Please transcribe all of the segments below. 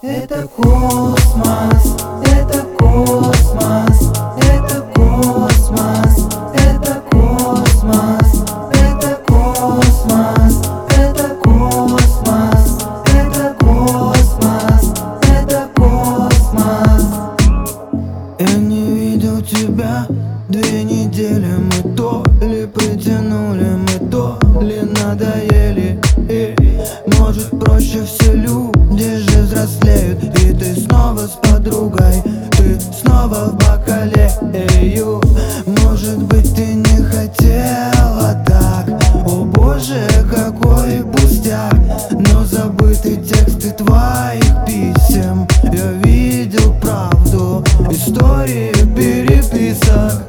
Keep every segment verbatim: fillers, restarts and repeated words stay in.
Это космос, это космос, это космос, это космос, это космос, это космос, это космос, это космос. Я не видел тебя две недели, мы то ли притянули, мы то ли надоели. И может проще все, люди же взрослеют. И ты снова с подругой, ты снова в бокале. Эю, может быть ты не хотела так. О боже, какой пустяк. Но забыты тексты твоих писем. Я видел правду, истории переписок.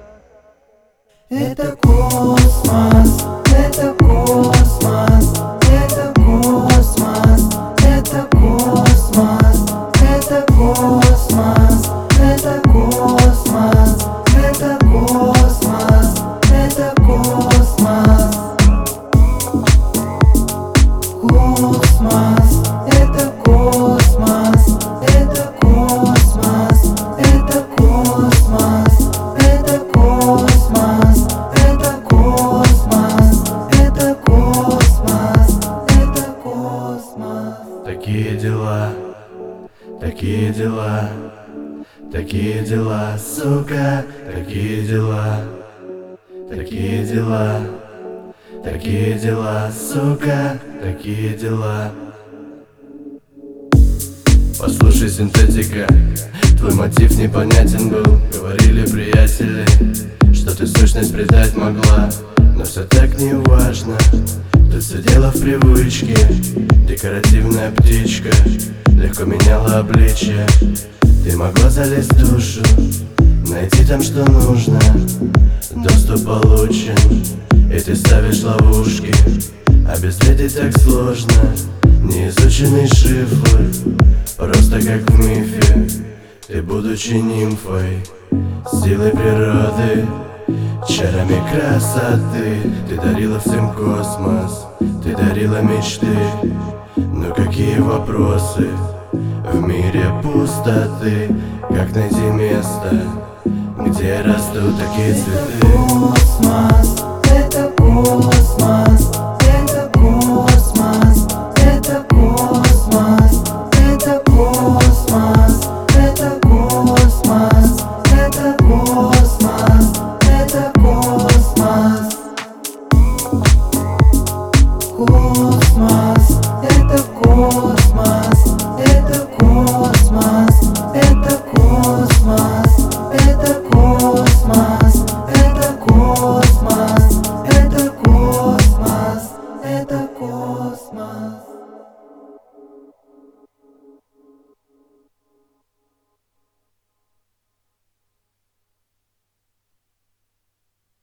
Это космос, это космос, это космос, это космос, это космос, это космос, это космос, это космос. Космос, это космос, это космос, это космос, это космос, это космос, это космос, это космос. Такие дела, такие дела, такие дела, сука, такие дела, такие дела, такие дела, сука, такие дела. Послушай, синтетика, твой мотив непонятен был. Говорили приятели, что ты сущность предать могла. Но все так не важно, тут все дело в привычке. Декоративная птичка легко меняла обличье. Ты могла залезть в душу, найти там, что нужно. Доступ получен, и ты ставишь ловушки. Обезвредить так сложно, неизученный шифр. Просто как в мифе, ты, будучи нимфой, силой природы, чарами красоты, ты дарила всем космос, ты дарила мечты. Но какие вопросы в мире пустоты? Как найти место, где растут такие цветы? Это космос, это космос.